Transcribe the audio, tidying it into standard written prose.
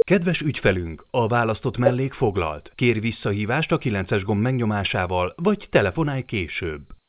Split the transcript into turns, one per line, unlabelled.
Kedves ügyfelünk, a választott mellék foglalt. Kérj visszahívást a 9-es gomb megnyomásával, vagy telefonálj később.